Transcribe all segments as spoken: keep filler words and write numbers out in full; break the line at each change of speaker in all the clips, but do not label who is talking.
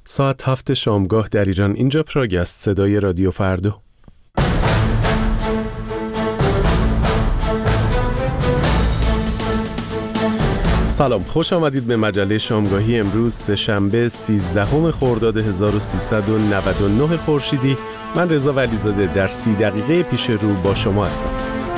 ساعت هفت شامگاه در ایران. اینجا پراگ است. صدای رادیو فردا. سلام، خوش آمدید به مجله شامگاهی. امروز سه‌شنبه سیزدهم خرداد هزار و سیصد و نود و نه خورشیدی. من رضا ولیزاده در سی دقیقه پیش رو با شما هستم.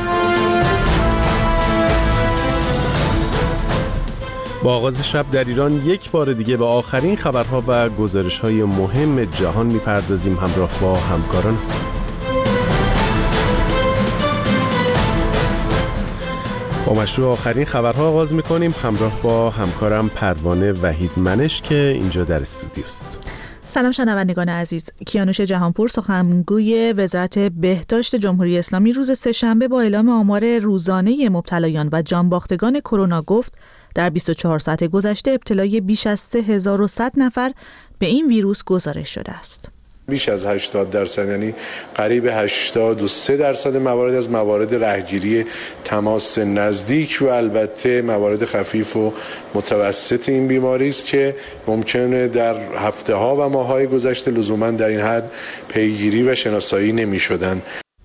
با آغاز شب در ایران یک بار دیگه به آخرین خبرها و گزارش‌های مهم جهان می‌پردازیم همراه با همکاران. با مشروع آخرین خبرها آغاز می‌کنیم همراه با همکارم پروانه وحید منش که اینجا در استودیوست.
سلام شنوندگان عزیز. کیانوش جهانپور سخنگوی وزارت بهداشت جمهوری اسلامی روز سه‌شنبه با اعلام آمار روزانه مبتلایان و جانباختگان کرونا گفت در بیست و چهار ساعت گذشته ابتلای بیش از سه هزار و صد نفر به این ویروس گزارش شده است.
بیش از هشتاد درصد یعنی قریب هشتاد و سه درصد موارد از موارد رهگیری تماس نزدیک و البته موارد خفیف و متوسط این بیماری است که ممکنه در هفته ها و ماه های گذشته لزوما در این حد پیگیری و شناسایی نمی شدند.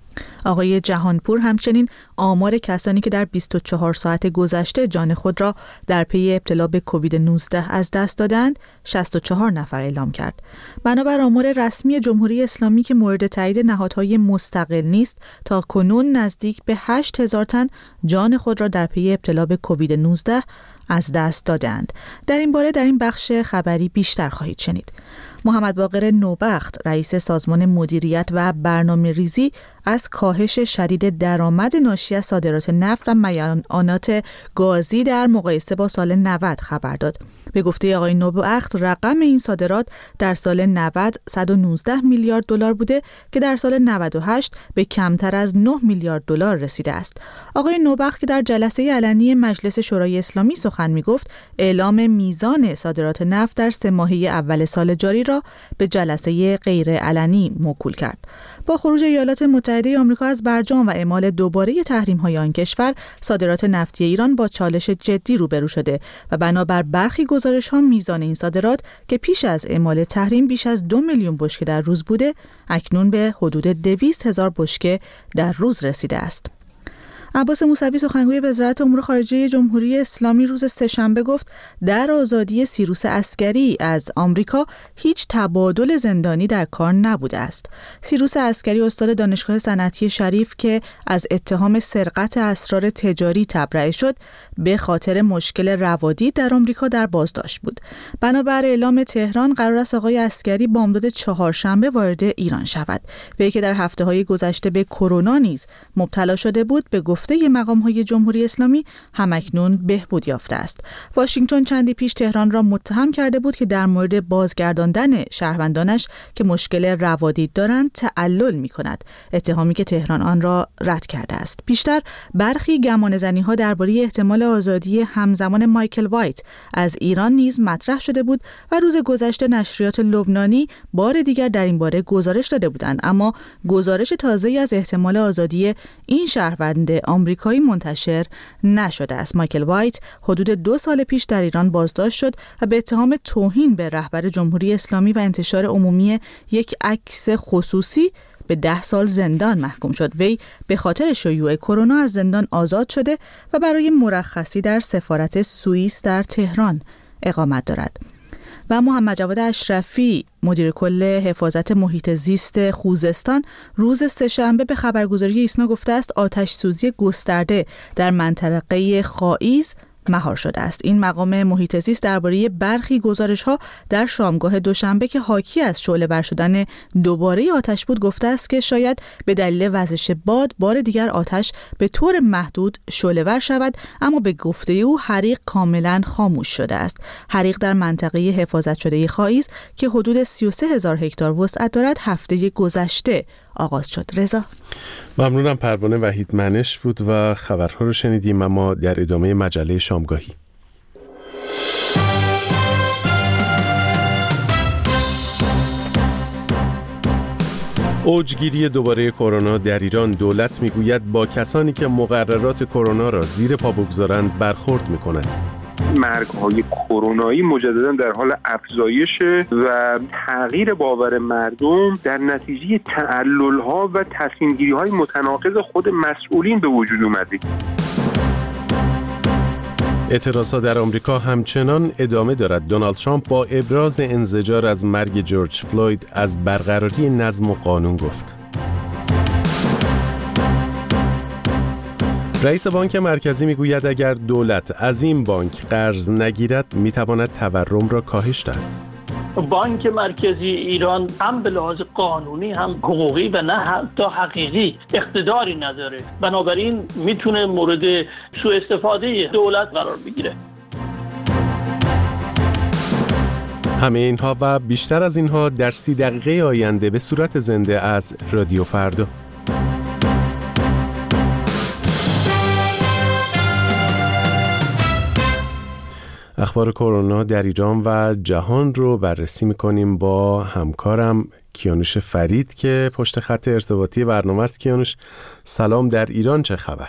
آقای جهانپور همچنین آمار کسانی که در بیست و چهار ساعت گذشته جان خود را در پی ابتلا به کووید نوزده از دست دادند شصت و چهار نفر اعلام کرد. بنابر آمار رسمی جمهوری اسلامی که مورد تایید نهادهای مستقل نیست، تا کنون نزدیک به هشت هزار تن جان خود را در پی ابتلا به کووید نوزده از دست دادند. در این باره در این بخش خبری بیشتر خواهید شنید. محمد باقر نوبخت رئیس سازمان مدیریت و برنامه ریزی از کاهش شدید درآمد ناشی از صادرات نفت و معدنیات گازی در مقایسه با سال نود خبر داد. به گفته آقای نوبخت رقم این صادرات در سال نود صد و نوزده میلیارد دلار بوده که در سال نود و هشت به کمتر از نه میلیارد دلار رسیده است. آقای نوبخت که در جلسه علنی مجلس شورای اسلامی سخن می‌گفت، اعلام میزان صادرات نفت در سه ماهه اول سال جاری را به جلسه غیر علنی موکول کرد. با خروج ایالات متحده آمریکا از برجام و اعمال دوباره تحریم‌های آن کشور، صادرات نفتی ایران با چالش جدی روبرو شده و بنابر برخی گزارش‌ها میزان این صادرات که پیش از اعمال تحریم بیش از دو میلیون بشکه در روز بوده، اکنون به حدود دویست هزار بشکه در روز رسیده است. عباس موسوی سخنگوی وزارت امور خارجه جمهوری اسلامی روز سه‌شنبه گفت در آزادی سیروس عسکری از آمریکا هیچ تبادل زندانی در کار نبوده است. سیروس عسکری استاد دانشگاه صنعتی شریف که از اتهام سرقت اسرار تجاری تبرئه شد، به خاطر مشکل روادی در آمریکا در بازداشت بود. بنابر اعلام تهران قرار است آقای عسکری بامداد چهارشنبه وارد ایران شود. وی که در هفته‌های گذشته به کرونا نیز مبتلا شده بود، به گفته مقام‌های جمهوری اسلامی همکنون بهبود یافته است. واشنگتن چندی پیش تهران را متهم کرده بود که در مورد بازگرداندن شهروندانش که مشکل روادید دارند تعلل می‌کند، اتهامی که تهران آن را رد کرده است. پیشتر برخی گمانه‌زنی‌ها درباره احتمال آزادی همزمان مایکل وایت از ایران نیز مطرح شده بود و روز گذشته نشریات لبنانی بار دیگر در این باره گزارش داده بودند، اما گزارش تازه‌ای از احتمال آزادی این شهروند آمریکایی منتشر نشده است. مایکل وایت حدود دو سال پیش در ایران بازداشت شد و به اتهام توهین به رهبر جمهوری اسلامی و انتشار عمومی یک عکس خصوصی به ده سال زندان محکوم شد. وی به خاطر شیوع کرونا از زندان آزاد شده و برای مرخصی در سفارت سوئیس در تهران اقامت دارد. و محمد جواد اشرفی مدیر کل حفاظت محیط زیست خوزستان روز سه‌شنبه به خبرگزاری ایسنا گفته است آتش سوزی گسترده در منطقه خائیز مهار شده است. این مقام محیط زیست درباره برخی گزارش‌ها در شامگاه دوشنبه که حاکی از شعله‌ور شدن دوباره آتش بود گفته است که شاید به دلیل وزش باد بار دیگر آتش به طور محدود شعله‌ور شود، اما به گفته او حریق کاملا خاموش شده است. حریق در منطقه حفاظت شده خائیز که حدود سی و سه هزار هکتار وسعت دارد هفته گذشته آغاز شد. رضا
ممنونم. پروانه وحید منش بود و خبرها رو شنیدیم. اما در ادامه مجله شامگاهی اوجگیری دوباره کرونا در ایران، دولت میگوید با کسانی که مقررات کرونا را زیر پا بگذارند برخورد میکند.
مرگ‌های کرونایی مجددا در حال افزایشه و تغییر باور مردم در نتیجه تعلل‌ها و تصمیم‌گیری‌های متناقض خود مسئولین به وجود اومده.
اعتراضات در آمریکا همچنان ادامه دارد. دونالد ترامپ با ابراز انزجار از مرگ جورج فلوید از برقراری نظم و قانون گفت. رئیس بانک مرکزی میگوید اگر دولت از این بانک قرض نگیرد میتواند تورم را کاهش دهد.
بانک مرکزی ایران هم به لحاظ قانونی هم حقوقی و نه حتی حقیقی اقتداری نداره، بنابراین میتونه مورد سوء استفاده دولت قرار بگیره.
همه اینها و بیشتر از اینها در سی دقیقه آینده به صورت زنده از رادیو فردا. اخبار کرونا در ایران و جهان رو بررسی می‌کنیم با همکارم کیانوش فرید که پشت خط ارتباطی برنامه است. کیانوش سلام، در ایران چه خبر؟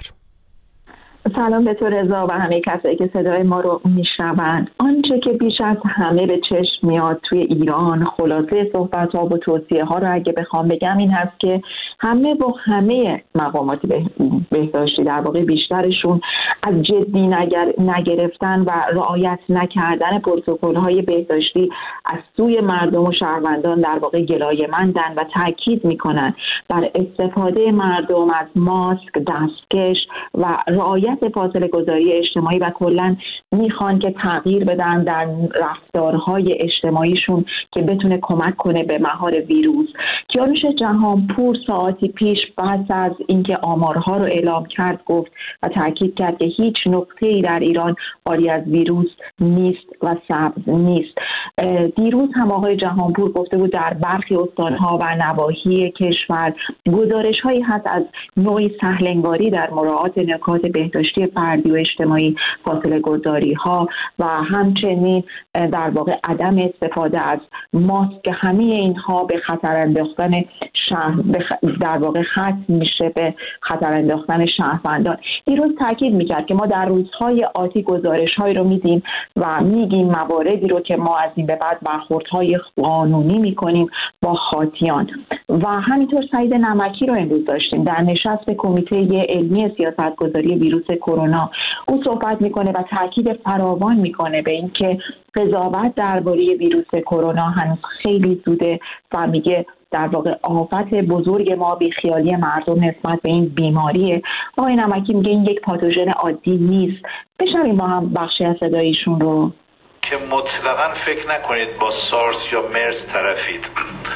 سلام به تو رضا و همه کسایی که صدای ما رو میشنوند. آنچه که بیش از همه به چشم میاد توی ایران، خلاصه صحبت‌ها و توصیه‌ها رو اگه بخوام بگم این هست که همه و همه مقامات بهداشتی در واقع بیشترشون از جدی نگر... نگرفتن و رعایت نکردن پروتکل‌های بهداشتی از سوی مردم و شهروندان در واقع گلایه‌مندن و تاکید میکنن بر استفاده مردم از ماسک، دستکش و رعایت فاصله گذاری اجتماعی و کلاً میخوان که تغییر بدن در رفتارهای اجتماعیشون که بتونه کمک کنه به مهار ویروس. کیانوش جهانپور ساعتی پیش پس از اینکه آمارها رو اعلام کرد گفت و تاکید کرد که هیچ نقطه‌ای در ایران خالی از ویروس نیست و سبز نیست. دیروز هم آقای جهانپور گفته بود در برخی استانها و نواحی کشور گزارش‌هایی هست از نوعی سهل‌انگاری در مراعات نکات بهداشتی فردی و اجتماعی، فاصله گذاری ها و همچنین در واقع عدم استفاده از ماسک. همه اینها به خطر انداختن شهر در واقع ختم میشه به خطر انداختن شهروندان. دیروز تاکید میکرد که ما در روزهای آتی گزارش‌هایی رو میدیم و میگیم مواردی رو که ما از این به بعد برخوردهای قانونی میکنیم با خاطیان. و همینطور سعید نمکی رو امروز داشتیم در نشست کمیته علمی سیاستگذاری ویروس کرونا. او صحبت میکنه و تاکید فراوان میکنه به این که قضاوت درباره ویروس کرونا هنوز خیلی زوده و میگه در واقع آفت بزرگ ما بیخیالی مردم نسبت به این بیماریه. آقای نمکی میگه این یک پاتوژن عادی نیست. بشنویم با هم بخشی از صدایشون رو.
که مطلقاً فکر نکنید با سارس یا مرس طرفید،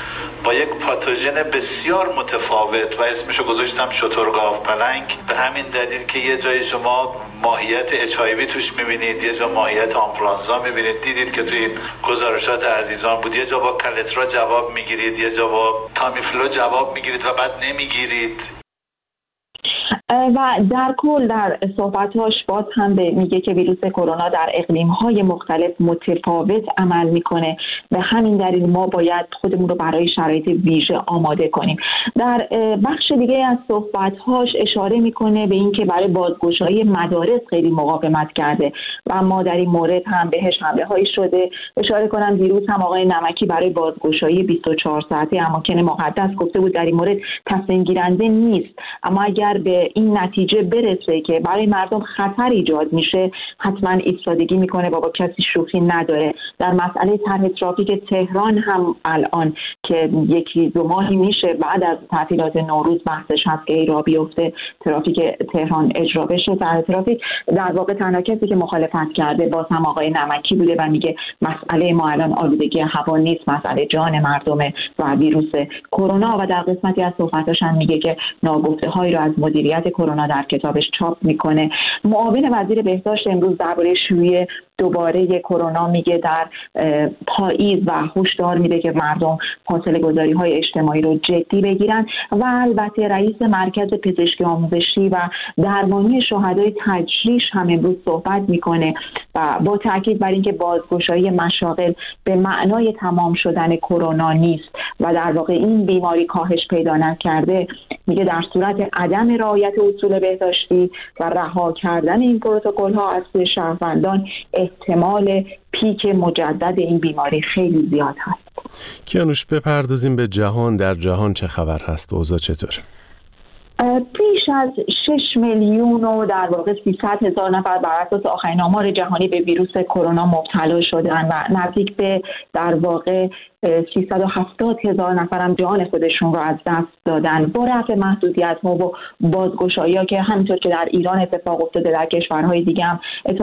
با یک پاتوژن بسیار متفاوت و اسمشو گذاشتم شترگاو پلنگ، به همین دلیل که یه جای شما ماهیت اچ آی وی توش میبینید، یه جا ماهیت آنفلانزا میبینید. دیدید که توی این گزارشات عزیزان بود یه جا با کلترا جواب میگیرید، یه جا با تامیفلو جواب میگیرید و بعد نمیگیرید.
و در کل در صحبت‌هاش باز هم میگه که ویروس کرونا در اقلیم‌های مختلف متفاوت عمل میکنه، به همین دلیل ما باید خودمون رو برای شرایط ویژه آماده کنیم. در بخش دیگه از صحبت‌هاش اشاره میکنه به اینکه برای بازگشایی مدارس خیلی مقاومت کرده و ما در این مورد هم بهش حمله‌هایی شده. اشاره کنم دیروز هم آقای نمکی برای بازگشایی بیست و چهار ساعته اماکن مقدس گفته بود در این مورد تصمیم گیرنده نیست، اما اگر به این نتیجه برسه که برای مردم خطر ایجاد میشه حتما ایستادگی میکنه و با کسی شوخی نداره. در مسئله طرح ترافیک تهران هم الان که یکی دو ماهی میشه بعد از تعطیلات نوروز بحثش هست که راه بیفته ترافیک تهران اجرا بشه. طرح ترافیک در واقع تنها کسی که مخالفت کرده باز هم آقای نمکی بوده و میگه مسئله ما الان آلودگی هوا نیست، مسئله جان مردمه و ویروس کرونا. و در قسمتی از صحبتاش هم میگه که ناگفته‌هایی رو از مدیریت کرونا در کتابش چاپ میکنه. معاون وزیر بهداشت امروز درباره شیوع دوباره کرونا میگه در پاییز و هشدار میده که مردم فاصله گذاری های اجتماعی رو جدی بگیرن. و البته رئیس مرکز پزشکی آموزشی و درمانی شهدای تجریش هم امروز صحبت میکنه و با تاکید بر اینکه بازگشایی مشاغل به معنای تمام شدن کرونا نیست و در واقع این بیماری کاهش پیدا نکرده، میگه در صورت عدم رعایت اصول بهداشتی و رها کردن این پروتکل‌ها از سوی شهروندان احتمال پیک مجدد این بیماری خیلی زیاد هست.
کیانوش، بپردازیم به جهان. در جهان چه خبر هست؟ اوضاع چطوره؟
بیش از شش میلیون و در واقع سیصد هزار نفر بر اساس آخرین آمار جهانی به ویروس کرونا مبتلا شدن و نزدیک به در واقع سیصد و هفتاد هزار نفر هم جان خودشون رو از دست دادن با رفع محدودیت ها و بازگشایی ها که همینطور که در ایران اتفاق افتاده در کشورهای دیگه هم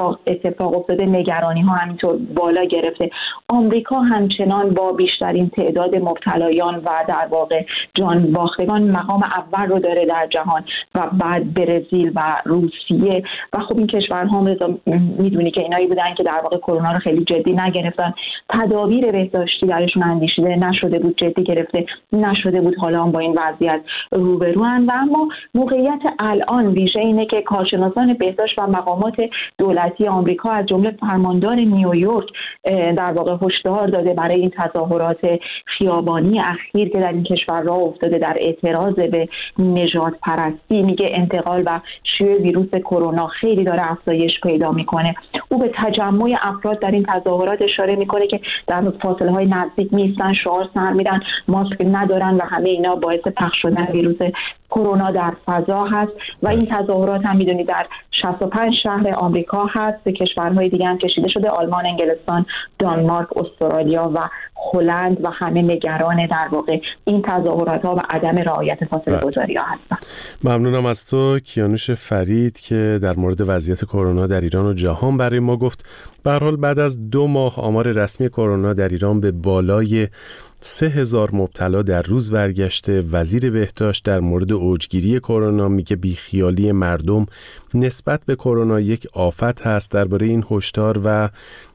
اتفاق افتاده، نگرانی ها همینطور بالا گرفته. آمریکا همچنان با بیشترین تعداد مبتلایان و در واقع جان باختگان مقام اول رو داره در جهان و بعد برزیل و روسیه و خب این کشورها هم میدونی که اینایی بودن که در واقع کرونا رو خیلی جدی نگرفتن، تدابیر بهداشتی درشون اندیشیده نشده بود، جدی گرفته نشده بود، حالا هم با این وضعیت روبروان. و اما موقعیت الان ویژه اینه که کارشناسان بهداشت و مقامات دولتی آمریکا از جمله فرماندار نیویورک در واقع هشدار داده برای این تظاهرات خیابانی اخیر که در این کشور راه افتاده در اعتراض به نژاد پرستی. میگه انتقال و شیوع ویروس کرونا خیلی داره افزایش پیدا میکنه. او به تجمع افراد در این تظاهرات اشاره میکنه که در فاصله های نزدیک میستن، شعار سر میدن، ماسک ندارن و همه اینا باعث پخش شدن ویروس کرونا در فضا هست. و این تظاهرات هم میدونید در شصت و پنج شهر آمریکا هست، به کشورهای دیگه هم کشیده شده، آلمان، انگلستان، دانمارک، استرالیا و هلند و همه نگران در واقع این تظاهرات ها و عدم رعایت فاصله گذاری ها هستن.
ممنونم از تو کیانوش فرید که در مورد وضعیت کرونا در ایران و جهان برای ما گفت. به هر حال بعد از دو ماه آمار رسمی کرونا در ایران به بالای سه هزار مبتلا در روز برگشته. وزیر بهداشت در مورد اوجگیری کرونا میگه بیخیالی مردم نسبت به کرونا یک آفت هست. درباره این هشدار و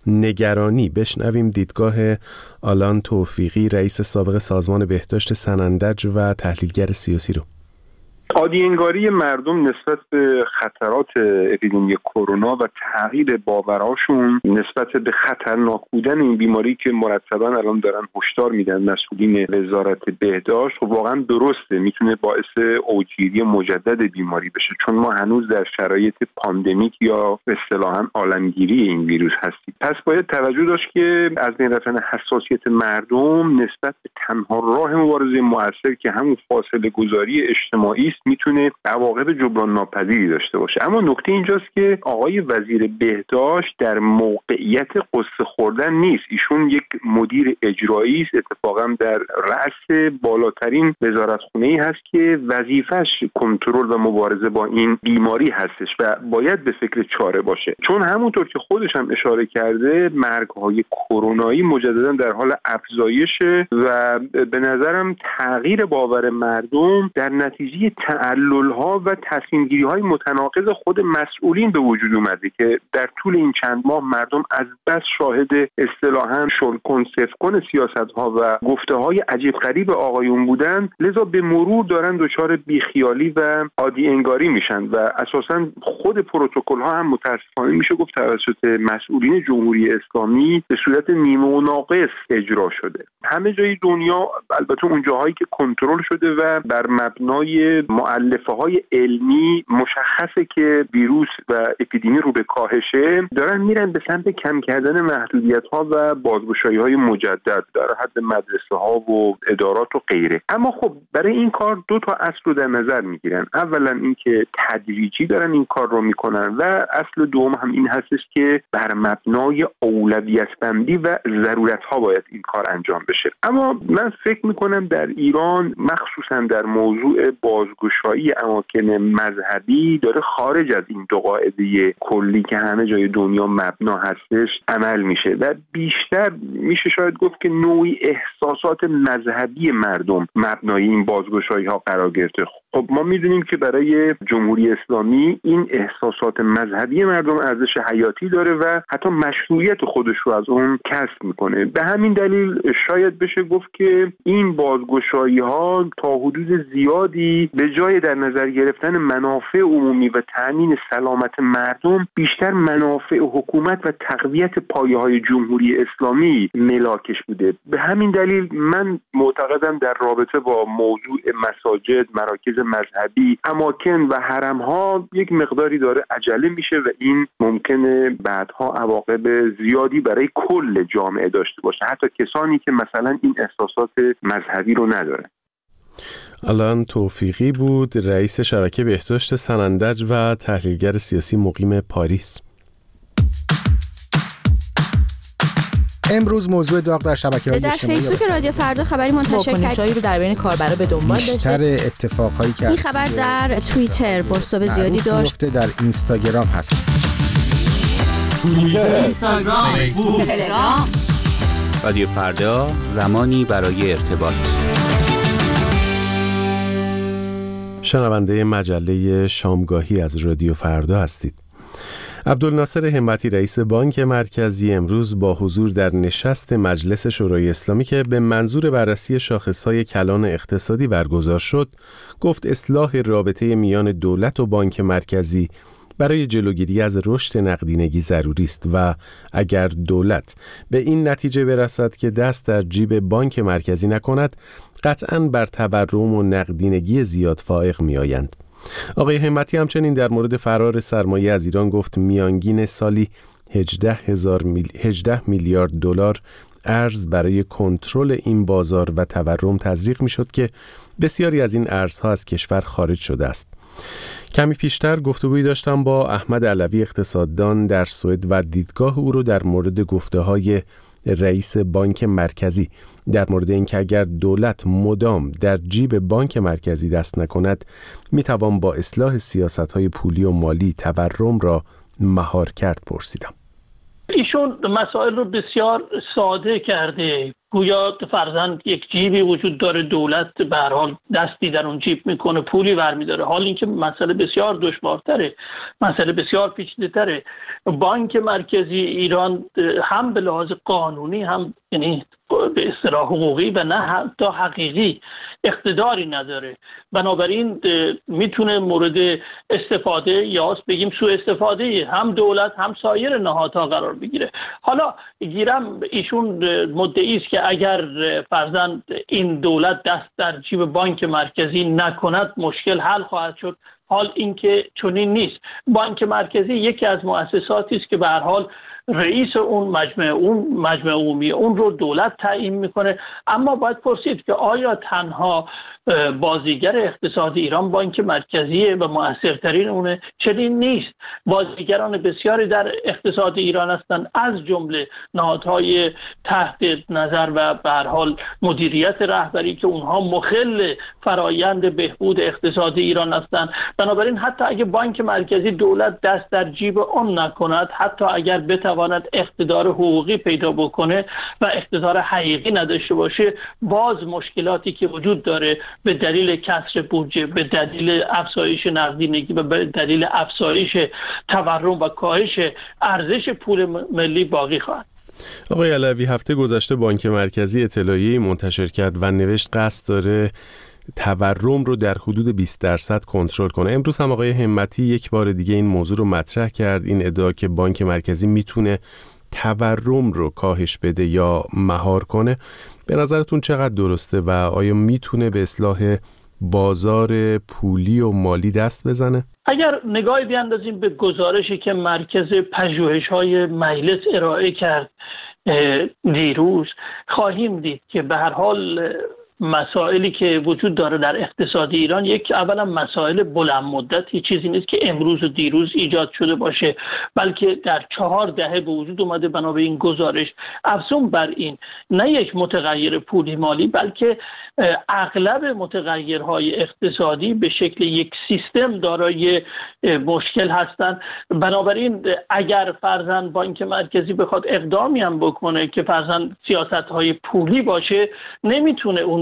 نگرانی بشنویم دیدگاه آلان توفیقی، رئیس سابق سازمان بهداشت سنندج و تحلیلگر سیاسی رو.
عادی‌انگاری مردم نسبت به خطرات اپیدمی کرونا و تغییر باورهاشون نسبت به خطرناک بودن این بیماری که مرتباً الان دارن هشدار میدن مسئولین وزارت بهداشت، و واقعاً درسته، میتونه باعث اوجگیری مجدد بیماری بشه، چون ما هنوز در شرایط پاندمیک یا اصطلاحاً عالمگیری این ویروس هستیم. پس باید توجه داشت که از بین رفتن حساسیت مردم نسبت به تنها راه مبارزه مؤثر که همون فاصله گذاری اجتماعی میتونه عواقب جبران ناپذیری داشته باشه. اما نکته اینجاست که آقای وزیر بهداشت در موقعیت قصه خوردن نیست. ایشون یک مدیر اجرایی است، اتفاقا در رأس بالاترین وزارتخونه‌ای هست که وظیفش کنترل و مبارزه با این بیماری هستش و باید به فکر چاره باشه، چون همونطور که خودش هم اشاره کرده مرگ‌های کرونایی مجددا در حال افزایشه و به نظرم تغییر باور مردم در نتیجه تعلل‌ها و تصمیم‌گیری‌های متناقض خود مسئولین به وجود اومده که در طول این چند ماه مردم از بس شاهد اصطلاحاً شلکن سفکن سیاست‌ها و گفته‌های عجیب غریب آقایون بودن، لذا به مرور دارن دچار بیخیالی و عادی انگاری میشن و اساساً خود پروتکل‌ها هم متأسفانه میشه گفت توسط مسئولین جمهوری اسلامی به صورت نیمه و ناقص اجرا شده. همه جای دنیا، البته اون جاهایی که کنترل شده و بر مبنای مؤلفه های علمی مشخصه که ویروس و اپیدمی رو به کاهشه، دارن میرن به سمت کم کردن محدودیت ها و بازگشایی های مجدد در حد مدرسه ها و ادارات و غیره. اما خب برای این کار دو تا اصل رو در نظر میگیرن. اولا اینکه تدریجی دارن این کار رو میکنن و اصل دوم هم این هستش که بر مبنای اولویت بندی و ضرورت ها باید این کار انجام بشه. اما من فکر میکنم در ایران مخصوصا در موضوع بازگشایی اماکن مذهبی داره خارج از این دو قاعده کلی که همه جای دنیا مبنا هستش عمل میشه و بیشتر میشه شاید گفت که نوعی احساسات مذهبی مردم مبنای این بازگشایی ها قرار گرفته. خب ما میدونیم که برای جمهوری اسلامی این احساسات مذهبی مردم ارزش حیاتی داره و حتی مشروعیت خودش رو از اون کسب میکنه. به همین دلیل شاید بشه گفت که این بازگشایی ها تا حدود زیادی به جای در نظر گرفتن منافع عمومی و تأمین سلامت مردم، بیشتر منافع حکومت و تقویت پایه‌های جمهوری اسلامی ملاکش بوده. به همین دلیل من معتقدم در رابطه با موضوع مساجد، مراکز مذهبی، اماکن و حرم‌ها یک مقداری داره عجله میشه و این ممکنه بعدها عواقب زیادی برای کل جامعه داشته باشه، حتی کسانی که مثلا این احساسات مذهبی رو نداره.
الان توفیقی بود، رئیس شبکه بهداشت سنندج و تحلیلگر سیاسی مقیم پاریس.
امروز موضوع داغ در شبکه‌های اجتماعی
در فیسبوک رادیو فردا خبری منتشر کرد
واکنش‌هایی رو در بین کاربرا به دنبال داشته.
بیشتر اتفاقهایی که
این خبر در توییتر بازتاب زیادی داشت،
در اینستاگرام هست.
توییتر، اینستاگرام، فیسبوک، تلگرام. رادیو فردا، زمانی برای ارتباط.
شنونده مجله شامگاهی از رادیو فردا هستید. عبدالناصر همتی رئیس بانک مرکزی امروز با حضور در نشست مجلس شورای اسلامی که به منظور بررسی شاخص‌های کلان اقتصادی برگزار شد، گفت اصلاح رابطه میان دولت و بانک مرکزی برای جلوگیری از رشد نقدینگی ضروری است و اگر دولت به این نتیجه برسد که دست در جیب بانک مرکزی نکند، قطعاً بر تورم و نقدینگی زیاد فائق می‌آیند. آقای همتی همچنین در مورد فرار سرمایه از ایران گفت میانگین سالی هجده میلیارد دلار ارز برای کنترل این بازار و تورم تزریق میشد که بسیاری از این ارزها از کشور خارج شده است. کمی پیشتر گفتگویی داشتم با احمد علوی اقتصاددان در سوئد و دیدگاه او رو در مورد گفته‌های رئیس بانک مرکزی در مورد اینکه اگر دولت مدام در جیب بانک مرکزی دست نکند میتوان با اصلاح سیاست‌های پولی و مالی تورم را مهار کرد پرسیدم.
ایشون مسائل رو بسیار ساده کرده، گویا فرضاً یک جیبی وجود داره، دولت به هر حال دستی در اون جیب میکنه، پولی برمیداره، حال اینکه مسئله بسیار دشوارتره، مسئله بسیار پیچیده‌تره. بانک مرکزی ایران هم به لحاظ قانونی هم یعنی به اصطلاح حقوقی و نه حتی حقیقی اقتداری نداره، بنابراین میتونه مورد استفاده یا بگیم سوء استفاده هم دولت هم سایر نهادها قرار بگیره. حالا گیرم ایشون مدعی است که اگر فرضاً این دولت دست در جیب بانک مرکزی نکند مشکل حل خواهد شد. حال اینکه چنین نیست. بانک مرکزی یکی از مؤسساتی است که به هر حال رئیس اون مجمع اون مجمع عمومی اون رو دولت تعیین میکنه، اما باید پرسید که آیا تنها بازیگر اقتصاد ایران بانک مرکزی و مؤثرترین اونه؟ چنین نیست. بازیگران بسیاری در اقتصاد ایران هستند، از جمله نهادهای تحت نظر و به هر حال مدیریت رهبری که اونها مخل فرایند بهبود اقتصاد ایران هستند. بنابراین حتی اگه بانک مرکزی دولت دست در جیب اون نکند، حتی اگر بتواند اقتدار حقوقی پیدا بکنه و اقتدار حقیقی نداشته باشه، باز مشکلاتی که وجود داره به دلیل کسر بودجه، به دلیل افزایش نقدینگی و به دلیل افزایش تورم و کاهش ارزش پول ملی باقی خواهد.
آقای علوی، هفته گذشته بانک مرکزی اطلاعیه‌ای منتشر کرد و نوشت قصد داره تورم رو در حدود بیست درصد کنترل کنه. امروز هم آقای همتی یک بار دیگه این موضوع رو مطرح کرد، این ادعا که بانک مرکزی میتونه تورم رو کاهش بده یا مهار کنه. به نظرتون چقدر درسته و آیا میتونه به اصلاح بازار پولی و مالی دست بزنه؟
اگر نگاهی بیاندازیم به گزارشی که مرکز پژوهش‌های مجلس ارائه کرد دیروز، خواهیم دید که به هر حال مسائلی که وجود داره در اقتصاد ایران، یک اولا مسائل بلند مدتی، چیزی نیست که امروز و دیروز ایجاد شده باشه، بلکه در چهار دهه به وجود اومده. بنا به این گزارش افزون بر این نه یک متغیر پولی مالی، بلکه اغلب متغیرهای اقتصادی به شکل یک سیستم دارای مشکل هستند. بنابراین اگر فرضاً بانک مرکزی بخواد اقدامی هم بکنه که فرضاً سیاست‌های پولی باشه، نمیتونه اون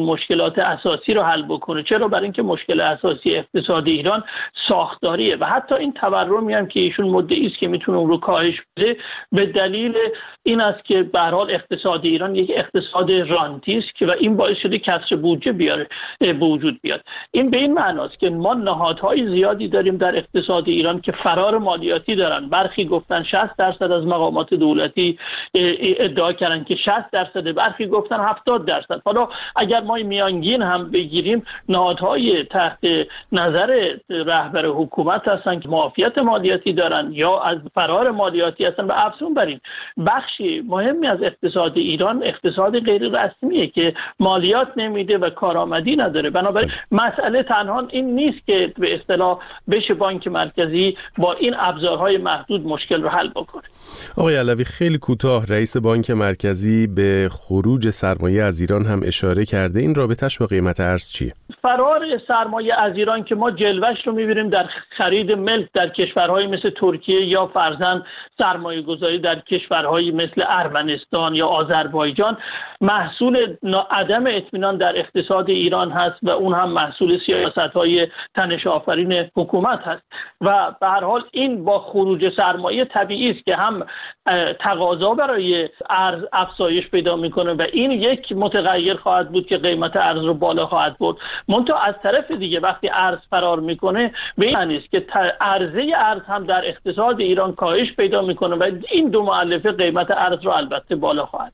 مشکلات اساسی رو حل بکنه. چرا؟ برای اینکه مشکل اساسی اقتصاد ایران ساختاریه و حتی این تورمی هم که ایشون مدعی است که میتونه اون رو کاهش بده به دلیل این است که به هر حال اقتصاد ایران یک اقتصاد رانتی است که و این باعث شده کسر بودجه بیاره به وجود بیاد. این به این معناست که ما نهادهای زیادی داریم در اقتصاد ایران که فرار مالیاتی دارن. برخی گفتن شصت درصد از مقامات دولتی ادعا کردن که شصت درصد، برخی گفتن هفتاد درصد. حالا اگر ما میانگین هم بگیریم، نهادهای تحت نظر رهبر حکومت هستن که معافیت مالیاتی دارن یا از فرار مالیاتی هستن و افزون بر این بخشی مهمی از اقتصاد ایران اقتصاد غیر رسمیه که مالیات نمیده و کارآمدی نداره. بنابراین مسئله تنها این نیست که به اصطلاح بشه بانک مرکزی با این ابزارهای محدود مشکل رو حل بکنه.
آقای علوی، خیلی کوتاه، رئیس بانک مرکزی به خروج سرمایه از ایران هم اشاره کرده. این رابطش با قیمت ارز چیه؟
فرار سرمایه از ایران که ما جلوش رو می‌بینیم در خرید ملک در کشورهای مثل ترکیه یا فرضاً سرمایه گذاری در کشورهای مثل ارمنستان یا آذربایجان، محصول عدم اطمینان در اقتصاد ایران هست و اون هم محصول سیاست‌های تنش آفرین حکومت هست و به هر حال این با خروج سرمایه طبیعی است که هم تقاضا برای ارز افزایش پیدا میکنه و این یک متغیر خواهد بود که قیمت ارز رو بالا خواهد برد. منتها از طرف دیگه وقتی ارز فرار میکنه به این معنی است که عرضه ارز هم در اقتصاد ایران کاهش پیدا میکنه و این دو مؤلفه قیمت ارز رو البته بالا خواهد.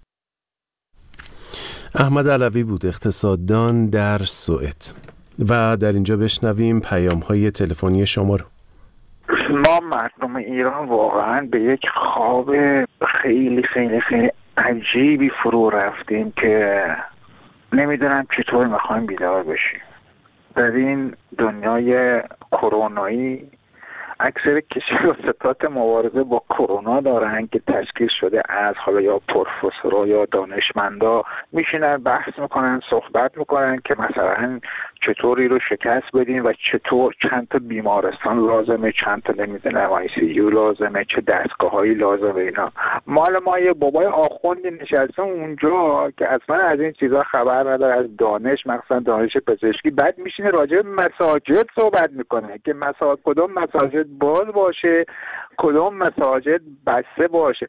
احمد علوی بود، اقتصاددان در سوئد. و در اینجا بشنویم پیام‌های تلفنی شما رو.
ما مردم ایران واقعا به یک خواب خیلی خیلی خیلی عجیبی فرو رفتیم که نمیدونم چطور میخوایم بیدار بشیم. در این دنیای کرونایی اکثر کشورها مبارزه با کرونا دارن که تشکیل شده از حالا یا پروفسورها یا دانشمندا میشینن بحث میکنن، صحبت میکنن که مثلا چطوری رو شکست بدیم و چطور چند تا بیمارستان لازمه، چند تا نمیدونم آی سی یو لازمه، چه دستگاهایی لازمه. اینا مال ما یه بابای آخوندی نشسته اونجا که اصلا از این چیزا خبر نداره، از دانش مثلا دانش پزشکی، بعد میشینه راجع به مساجد صحبت میکنه که مساجد کدوم مساجد باز باشه کدوم مساجد بسته باشه.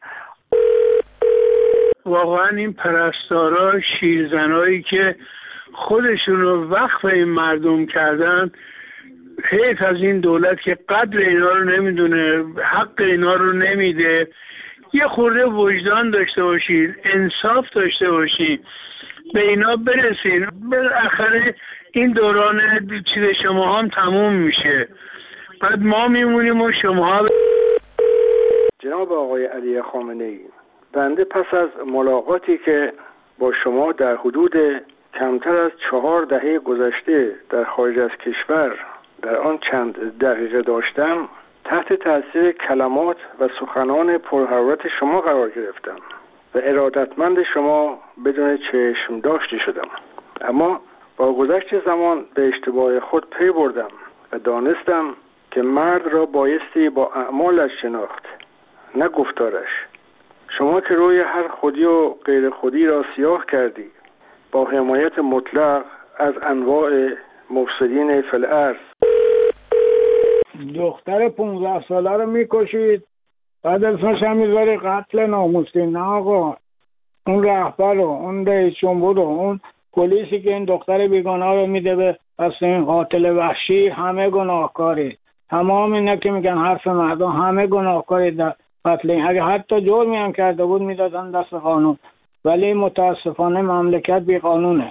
واقعا این پرستارا شیرزنایی که خودشون رو وقف این مردم کردن، حیف از این دولت که قدر اینا رو نمیدونه، حق اینا رو نمیده. یه خورده وجدان داشته باشید، انصاف داشته باشید، به اینا برسید. بالاخره این دوران چیز شما هم تموم میشه، بعد ما میمونیم و شما.
جناب آقای علی خامنه‌ای، بنده پس از ملاقاتی که با شما در حدود کمتر از چهار دهه گذشته در خارج از کشور در آن چند دقیقه داشتم، تحت تاثیر کلمات و سخنان پرحرارت شما قرار گرفتم و ارادتمند شما بدون چشم داشتی شدم. اما با گذشت زمان به اشتباه خود پی بردم و دانستم که مرد را بایستی با اعمالش شناخت، نه گفتارش. شما که روی هر خودی و غیر خودی را سیاه کردی، با حمایت مطلق از انواع مفسدین فی الارض.
دختر پونزده ساله رو میکشید، بعد اسمش هم میذاری قتل ناموسی. نه آقا، اون رهبر رو، اون رئیس جمهور رو، اون پلیسی که این دختر بیگناه رو میده به دست این قاتل وحشی، همه گناهکاری. تمام اینا که میگن حرف مردم، همه گناهکاری در قتل این. اگه حتی جرمی هم کرده بود میدادن دست قانون، ولی متاسفانه مملکت بی قانونه.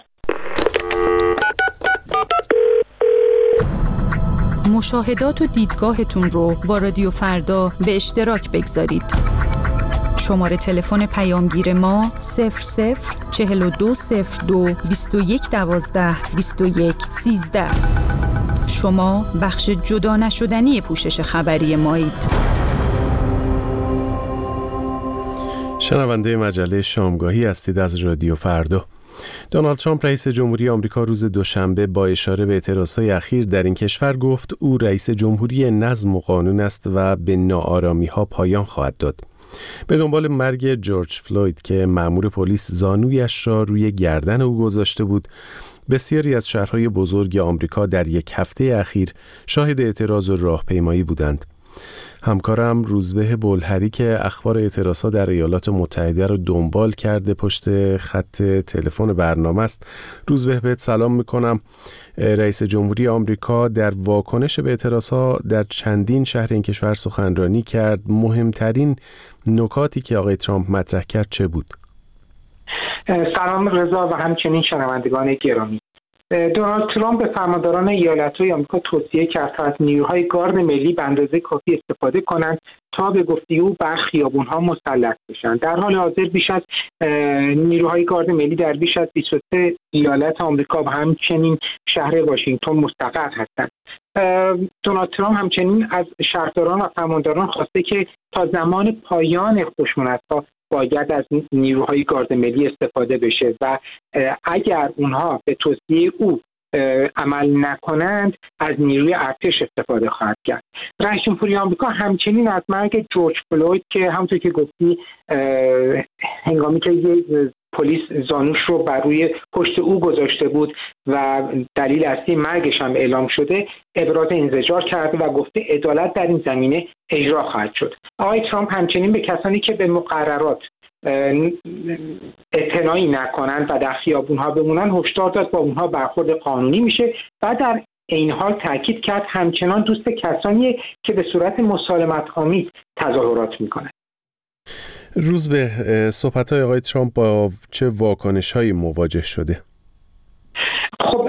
مشاهدات و دیدگاهتون رو با رادیو فردا به اشتراک بگذارید. شماره تلفن پیامگیر ما صفر صفر چهل و دو صفر دو بیست و یک دوازده بیست و یک سیزده. شما بخش جدا نشدنی پوشش خبری مایید.
شنونده مجله شامگاهی هستید از رادیو فردا. دونالد ترامپ رئیس جمهوری آمریکا روز دوشنبه با اشاره به اعتراضهای اخیر در این کشور گفت او رئیس جمهوری نظم و قانون است و به ناآرامی‌ها پایان خواهد داد. به دنبال مرگ جورج فلوید که مأمور پلیس زانویش را روی گردن او گذاشته بود، بسیاری از شهرهای بزرگ آمریکا در یک هفته اخیر شاهد اعتراض و راهپیمایی بودند. همکارم روزبه بلهری که اخبار اعتراضات در ایالات متحده رو دنبال کرده پشت خط تلفن برنامه است. روزبه بهت سلام میکنم. رئیس جمهوری آمریکا در واکنش به اعتراضات در چندین شهر این کشور سخنرانی کرد. مهمترین نکاتی که آقای ترامپ مطرح کرد چه بود؟
سلام رضا و همچنین شنوندگان گرامی. دونالد ترامپ به فرمانداران ایالت‌های آمریکا توصیه کرد تا از نیروهای گارد ملی به اندازه کافی استفاده کنند تا به گفته او بر خیابان‌ها مسلط بشن. در حال حاضر بیش از نیروهای گارد ملی در بیش از بیست و سه ایالت آمریکا و همچنین شهر واشنگتن مستقر هستند. دونالد ترامپ همچنین از شهرداران و فرمانداران خواسته که تا زمان پایان خشونت‌ها باید از نیروهای گارد ملی استفاده بشه و اگر اونها به توصیه او عمل نکنند از نیروی ارتش استفاده خواهد کرد. رئیس جمهوری آمریکا همچنین از مرگ جورج فلوید که همونطور که گفتی هنگامی که پلیس زانوش رو بر روی پشت او گذاشته بود و دلیل اصلی مرگش هم اعلام شده ابراز انزجار کرده و گفته عدالت در این زمینه اجرا خواهد شد. آقای ترامپ همچنین به کسانی که به مقررات اعتنایی نکنند و در خیابون‌ها بمونن هشدار داد با اونها برخورد قانونی میشه و در این حال تاکید کرد همچنان دوست کسانی که به صورت مسالمت آمیز تظاهرات میکنند.
روز به صحبت‌های آقای ترامپ با چه واکنش‌هایی مواجه شده؟
خب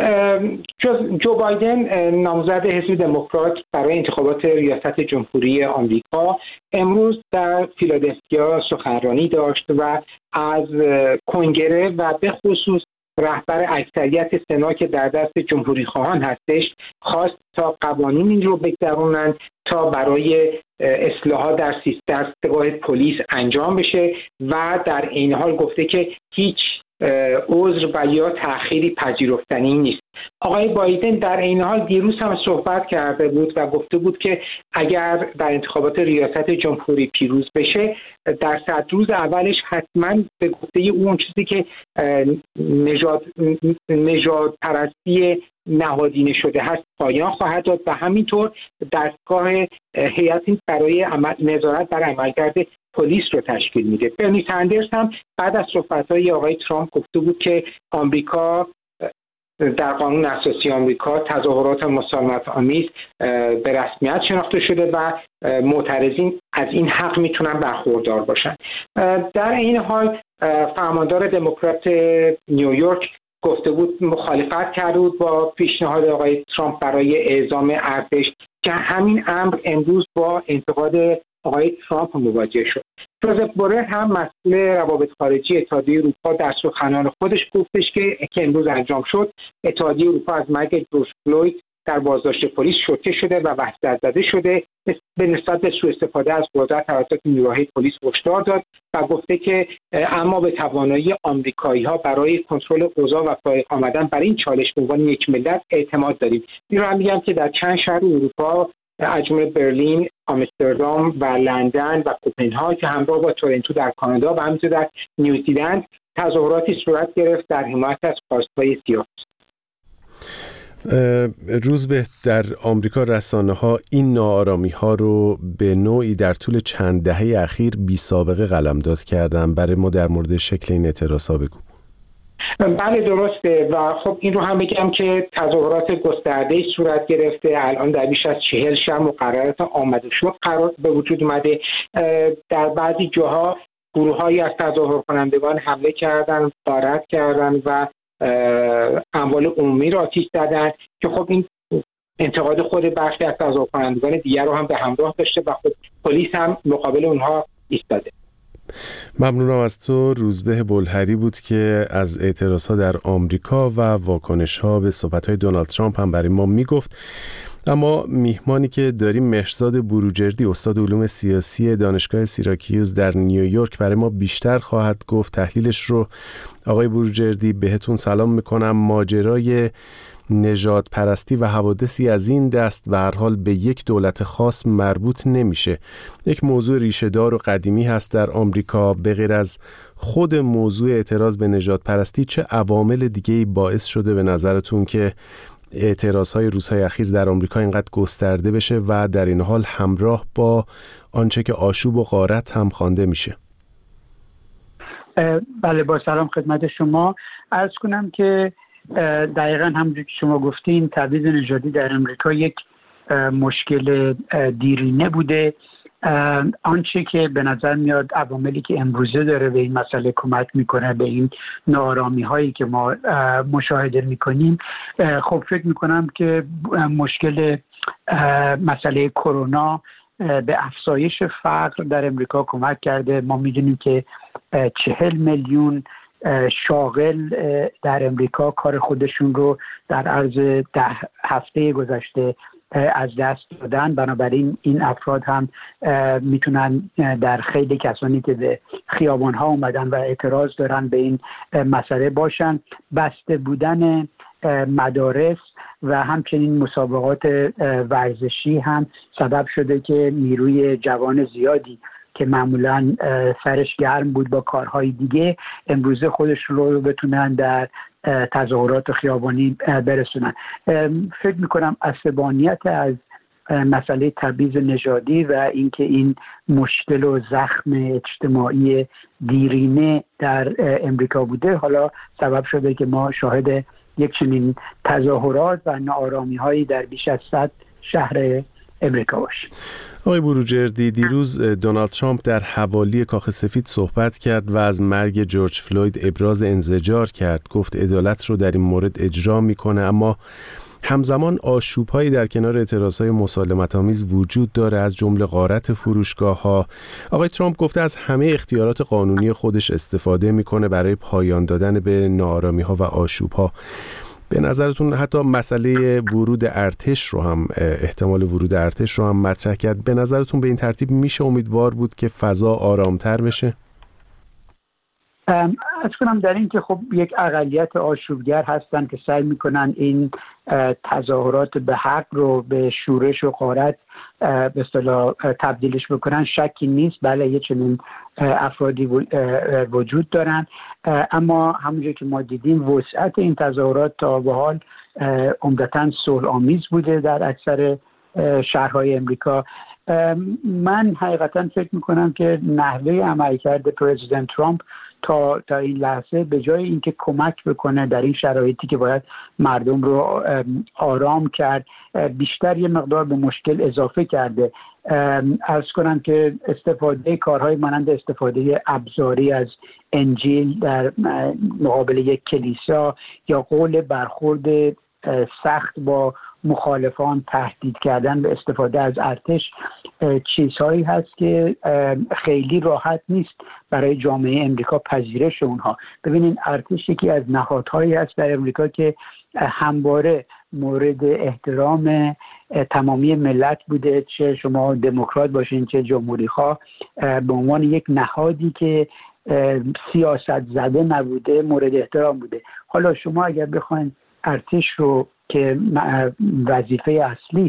جو بایدن نامزد حزب دموکرات برای انتخابات ریاست جمهوری آمریکا امروز در فیلادلفیا سخنرانی داشت و از کنگره و به خصوص رهبر اکثریت سنا که در دست جمهوری خواهان هستش خواست تا قوانینی رو بگذرونند تا برای اصلاحات در سیستم دستگاه پلیس انجام بشه و در این حال گفته که هیچ عذر و یا تأخیری پذیرفتنی نیست. آقای بایدن در این حال دیروز هم صحبت کرده بود و گفته بود که اگر در انتخابات ریاست جمهوری پیروز بشه در صد روز اولش حتما به گفته او اون چیزی که نژاد نژاد پرستی نهادینه شده هست پایان خواهد داد و همینطور دستگاه هیئتی برای عمل نظارت بر عملکرد پلیس رو تشکیل میده. برنی سندرز هم بعد از صحبت‌های آقای ترامپ گفته بود که آمریکا در قانون اساسی آمریکا تظاهرات مسالمت آمیز به رسمیت شناخته شده و معترضین از این حق میتونن برخوردار باشن. در این حال فرماندار دموکرات نیویورک گفته بود مخالفت کرده بود با پیشنهاد آقای ترامپ برای اعزام ارتش که همین امر امروز با انتقاد آقای ترامپ مواجه شد. جوزف بورل هم مسئول روابط خارجی اتحادیه اروپا در سخنان خودش گفتش که که امروز انجام شد اتحادیه اروپا از مرگ جورج فلوید در بازداشت پلیس شوکه شده و وحشت زده شده. به نسبت به سوء استفاده از قدرت توسط نیروهای پلیس هشدار داد و گفته که اما به توانایی آمریکایی‌ها برای کنترل اوضاع و فائق آمدن برای این چالش به عنوان یک ملت اعتماد داریم. این رو هم میگم که در چند شهر اروپا از جمله برلین، آمستردام و لندن و کوپنهاگ که همراه با تورنتو در کانادا و همینطور در نیوزیلند تظاهراتی صورت گرفت در حمایت از خواست‌های سیاسی.
روز به در آمریکا رسانه‌ها این ناآرامی‌ها رو به نوعی در طول چند دهه اخیر بی سابقه قلمداد کردن. برای ما در مورد شکل این اعتراضا بگو.
بله درسته و خب این رو هم بگم که تظاهرات گسترده‌ای صورت گرفته. الان در بیش از چهل شهر مقررات آمد و شد قرار به وجود اومده. در بعضی جاها گروه‌هایی از تظاهر کنندگان حمله کردن، غارت کردن و اموال عمومی را آتش زدن که خب این انتقاد خود برخی از تظاهر کنندگان دیگر رو هم به همراه داشته و خب پلیس هم مقابل اونها ایستاده.
ممنونم از تو. روزبه بلهری بود که از اعتراضها در آمریکا و واکنش‌ها به صحبت‌های دونالد ترامپ هم برای ما میگفت. اما میهمانی که داریم مهرزاد بروجردی استاد علوم سیاسی دانشگاه سیراکیوز در نیویورک برای ما بیشتر خواهد گفت. تحلیلش رو آقای بروجردی بهتون سلام میکنم. ماجرای نژاد پرستی و حوادثی از این دست به هر حال به یک دولت خاص مربوط نمیشه. یک موضوع ریشه‌دار و قدیمی هست در آمریکا. به غیر از خود موضوع اعتراض به نژاد پرستی، چه عوامل دیگه‌ای باعث شده به نظرتون که اعتراضهای روزهای اخیر در آمریکا اینقدر گسترده بشه و در این حال همراه با آنچه که آشوب و غارت هم خوانده میشه؟
بله، با سلام خدمت شما. عرض کنم که دقیقاً همونجور که شما گفتین، تبعیض نژادی در امریکا یک مشکل دیرینه بوده. آنچه که به نظر میاد عواملی که امروزه داره به این مسئله کمک میکنه، به این ناآرامی هایی که ما مشاهده میکنیم، خب فکر میکنم که مشکل مسئله کرونا به افزایش فقر در امریکا کمک کرده. ما میدونیم که چهل میلیون شاغل در امریکا کار خودشون رو در عرض ده هفته گذشته از دست دادن. بنابراین این افراد هم میتونن در خیلی کسانی که به خیابان ها اومدن و اعتراض دارن به این مسئله باشن. بسته بودن مدارس و همچنین مسابقات ورزشی هم سبب شده که نیروی جوان زیادی که معمولاً سرش گرم بود با کارهای دیگه، امروزه خودش رو بتونن در تظاهرات خیابانی برسونن. فکر میکنم عصبانیت از مسئله تبعیض نژادی و اینکه این مشکل و زخم اجتماعی دیرینه در امریکا بوده، حالا سبب شده که ما شاهد یک چنین تظاهرات و ناآرامی هایی در بیش از صد شهر امریکا باشیم.
آقای بروجردی، دیروز دونالد ترامپ در حوالی کاخ سفید صحبت کرد و از مرگ جورج فلوید ابراز انزجار کرد. گفت عدالت رو در این مورد اجرا میکنه، اما همزمان آشوب‌هایی در کنار اعتراضهای مسالمت‌آمیز وجود داره، از جمله غارت فروشگاه‌ها. آقای ترامپ گفته از همه اختیارات قانونی خودش استفاده میکنه برای پایان دادن به ناآرامی‌ها و آشوب‌ها. به نظرتون حتی مسئله ورود ارتش رو هم، احتمال ورود ارتش رو هم مطرح کرد. به نظرتون به این ترتیب میشه امیدوار بود که فضا آرامتر بشه؟
از کنم در این که خب یک اقلیت آشوبگر هستن که سعی میکنن این تظاهرات به حق رو به شورش و غارت به اصطلاح تبدیلش بکنن، شکی نیست. بله، یه چنین افرادی وجود دارن، اما همونجور که ما دیدیم وسعت این تظاهرات تا به حال عمدتاً صلح آمیز بوده در اکثر شهرهای امریکا. من حقیقتاً فکر میکنم که نحوه عملکرد پرزیدنت ترامپ تا تا این لحظه به جای اینکه کمک بکنه در این شرایطی که باید مردم رو آرام کرد، بیشتر یه مقدار به مشکل اضافه کرده. عرض کنم که استفاده کارهای مانند استفاده ابزاری از انجیل در مقابل یک کلیسا یا قول برخورد سخت با مخالفان، تهدید کردن به استفاده از ارتش، چیزهایی هست که خیلی راحت نیست برای جامعه امریکا پذیرش اونها. ببینین، ارتش یکی از نهادهایی هست در امریکا که همواره مورد احترام تمامی ملت بوده، چه شما دموکرات باشین چه جمهوری خواه، به عنوان یک نهادی که سیاست زده نبوده، مورد احترام بوده. حالا شما اگر بخواین ارتش رو که وظیفه اصلیش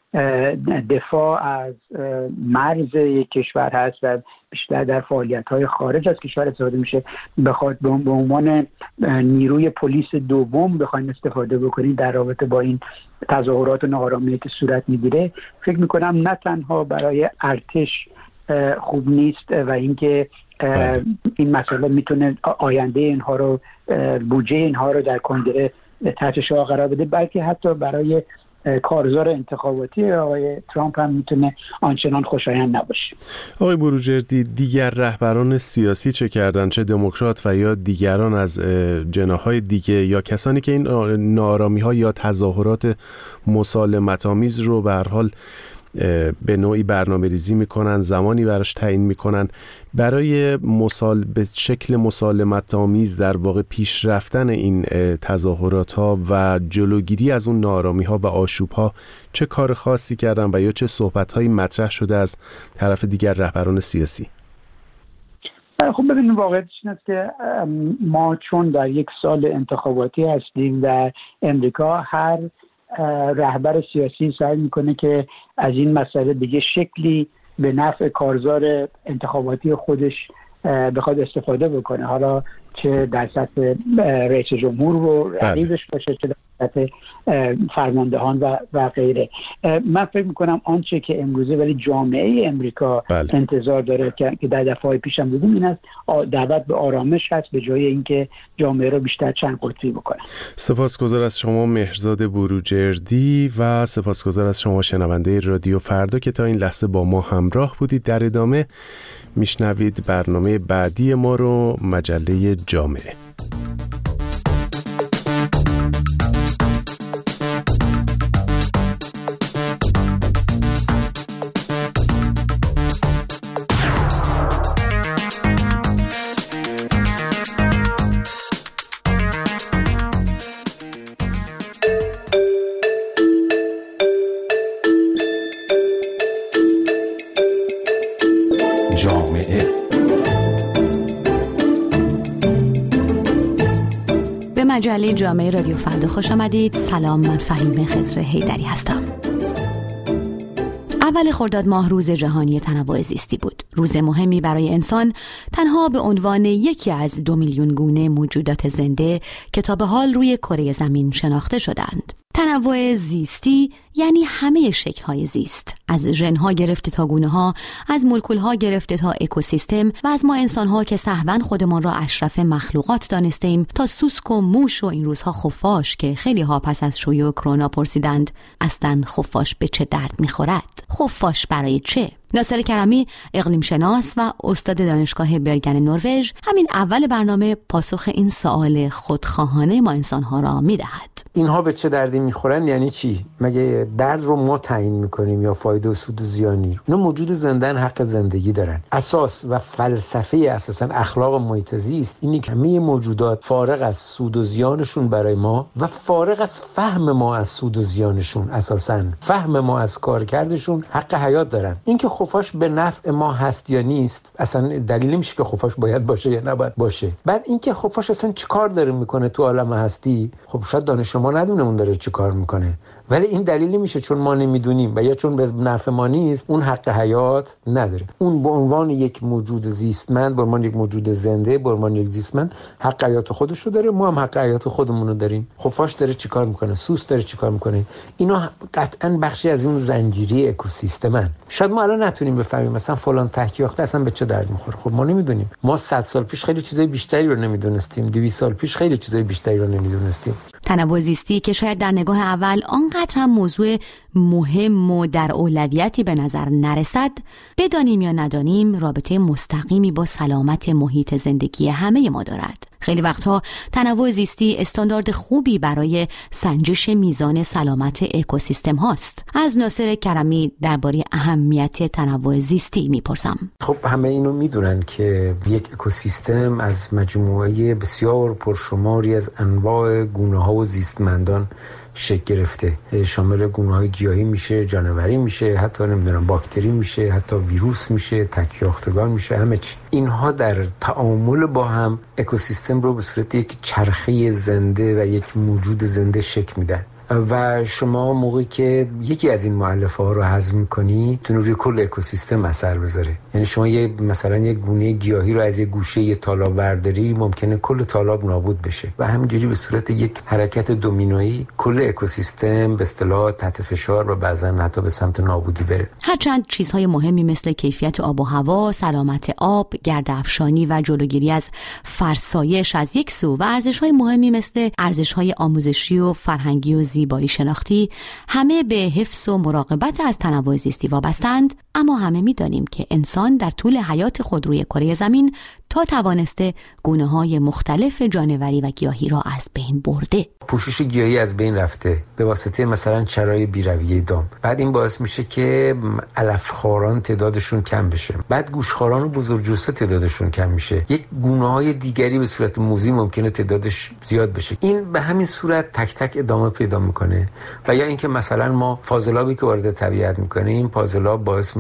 دفاع از مرز یک کشور هست و بیشتر در فعالیت‌های خارج از کشور استفاده میشه، بخواد به عنوان نیروی پلیس دوم بخواید استفاده بکنید در رابطه با این تظاهرات و ناآرامی که صورت میگیره، فکر میکنم نه تنها برای ارتش خوب نیست و اینکه این مسئله میتونه آینده اینها رو، بودجه اینها رو در کنگره تحت شعار قرار بده، بلکه حتی برای کارزار انتخاباتی آقای ترامپ هم میتونه آنچنان خوشایند نباشه.
آقای بروجردی، دیگر رهبران سیاسی چه کردن، چه دموکرات و یا دیگران از جناح‌های دیگه یا کسانی که این ناآرامی‌ها یا تظاهرات مسالمت‌آمیز رو به هر حال به نوعی برنامه ریزی میکنن، زمانی براش تعیین میکنن، برای مسال به شکل مسالمت آمیز در واقع پیش رفتن این تظاهرات ها و جلوگیری از اون ناآرامی ها و آشوب ها چه کار خاصی کردن و یا چه صحبت هایی مطرح شده از طرف دیگر رهبران سیاسی؟
خب ببینید واقعیتش این است که ما چون در یک سال انتخاباتی هستیم و امریکا هر رهبر سیاسی سعی میکنه که از این مسئله به یه شکلی به نفع کارزار انتخاباتی خودش بخواد استفاده بکنه، حالا چه در سطح رئیس جمهور و رقیبش باشه چه در سطح فرماندهان و و غیره. من فکر میکنم آنچه که امروزه ولی جامعه امریکا بله. انتظار داره که در دفعه پیش هم دیدیم این است دعوت به آرامش هست به جای اینکه جامعه رو بیشتر چند قطبی بکنه.
سپاسگزار از شما مهرزاد بروجردی و سپاسگزار از شما شنونده رادیو فردا که تا این لحظه با ما همراه بودید. در ادامه میشنوید برنامه بعدی ما رو، مجله جامعه.
مجله جامعه رادیو فردا خوش آمدید. سلام، من فهیم خضر حیدری هستم. اول خرداد ماه روز جهانی تنوع زیستی بود. روز مهمی برای انسان تنها به عنوان یکی از دو میلیون گونه موجودات زنده که تا به حال روی کره زمین شناخته شدند. تنوع زیستی یعنی همه شکل‌های زیست، از ژن‌ها گرفته تا گونه‌ها، از مولکول‌ها گرفته تا اکوسیستم و از ما انسان‌ها که سهواً خودمان را اشرف مخلوقات دانستیم تا سوسک و موش و این روزها خفاش که خیلی‌ها پس از شیوع کرونا پرسیدند اصلاً خفاش به چه درد می‌خورد؟ خفاش برای چه؟ ناصر کرمی، اقلیم شناس و استاد دانشگاه برگن نروژ، همین اول برنامه پاسخ این سوال خودخواهانه ما انسان‌ها را می‌دهد.
اینها به چه دردی می‌خورن یعنی چی؟ مگه درد رو ما تعیین می‌کنیم یا فایده و سود و زیانی؟ اینا موجود زنده‌ن، حق زندگی دارن. اساس و فلسفه اساساً اخلاق محیط زیست اینی که همه موجودات فارغ از سود و زیانشون برای ما و فارغ از فهم ما از سود و زیانشون، اساساً فهم ما از کارکردشون حق حیات دارن. اینکه خفاش به نفع ما هست یا نیست اصلا دلیل نمیشه که خفاش باید باشه یا نباید باشه. بعد اینکه خفاش اصلا چی کار داره میکنه تو عالم هستی، خب شاید دانش ما ندونه اون داره چی کار میکنه، ولی این دلیل نمیشه چون ما نمیدونیم و یا چون به نفع ما نیست اون حق حیات نداره. اون به عنوان یک موجود زیستمند، به عنوان یک موجود زنده، به عنوان یک زیستمند حق حیات خودش رو داره، ما هم حق حیات خودمون رو داریم. خفاش داره چیکار میکنه، سوس داره چیکار میکنه، اینا قطعاً بخشی از این زنجیره اکوسیستمن. شاید ما الان نتونیم بفهمیم مثلا فلان تحقیقات اصلا به چه درد میخوره، خب ما نمیدونیم. ما صد سال پیش خیلی چیزای بیشتری رو نمیدونستیم، دویست سال پیش خیلی چیزای بیشتری رو نمیدونستیم.
تنوع زیستی که شاید در نگاه اول آنقدر هم موضوع مهم و در اولویتی به نظر نرسد، بدانیم یا ندانیم رابطه مستقیمی با سلامت محیط زندگی همه ما دارد. خیلی وقتها تنوع زیستی استاندارد خوبی برای سنجش میزان سلامت اکوسیستم هاست. از ناصر کرمی درباره اهمیت تنوع زیستی میپرسم.
خب همه اینو میدونن که یک اکوسیستم از مجموعه بسیار پرشماری از انواع گونه‌ها و زیستمندان شکل گرفته. شامل گونه‌های گیاهی میشه، جانوری میشه، حتی نمیدونم باکتری میشه، حتی ویروس میشه، تک‌یافتگان میشه، همه چی. اینها در تعامل با هم اکوسیستم رو به صورت یک چرخه زنده و یک موجود زنده شکل میدن. و شما موقعی که یکی از این مؤلفه ها رو هضم می‌کنی تون روی کل اکوسیستم اثر بذاره. یعنی شما یه مثلا یک گونه گیاهی رو از یک گوشه یه تالاب برداری، ممکنه کل تالاب نابود بشه و همینجوری به صورت یک حرکت دومینویی کل اکوسیستم به اصطلاح تحت فشار و بعضا حتی به سمت نابودی بره.
هرچند چیزهای مهمی مثل کیفیت آب و هوا، سلامت آب، گرده‌افشانی و جلوگیری از فرسایش از یک سو و ارزش‌های مهمی مثل ارزش‌های آموزشی و فرهنگی و زیبایی شناختی همه به حفظ و مراقبت از تنوع زیستی وابستند، اما همه می‌دانیم که انسان در طول حیات خود روی کره زمین تا توانسته گونه‌های مختلف جانوری و گیاهی را از بین برده.
پوشش گیاهی از بین رفته به واسطه مثلا چرای بیرویه دام. بعد این باعث میشه که علفخواران تعدادشون کم بشه. بعد گوشخواران و بزرگجوسه تعدادشون کم میشه. یک گونه‌های دیگری به صورت موذی ممکنه تعدادش زیاد بشه. این به همین صورت تک تک ادامه پیدا میکنه. و یا اینکه مثلا ما فاضلابی که وارد طبیعت میکنیم، فاضلاب باعث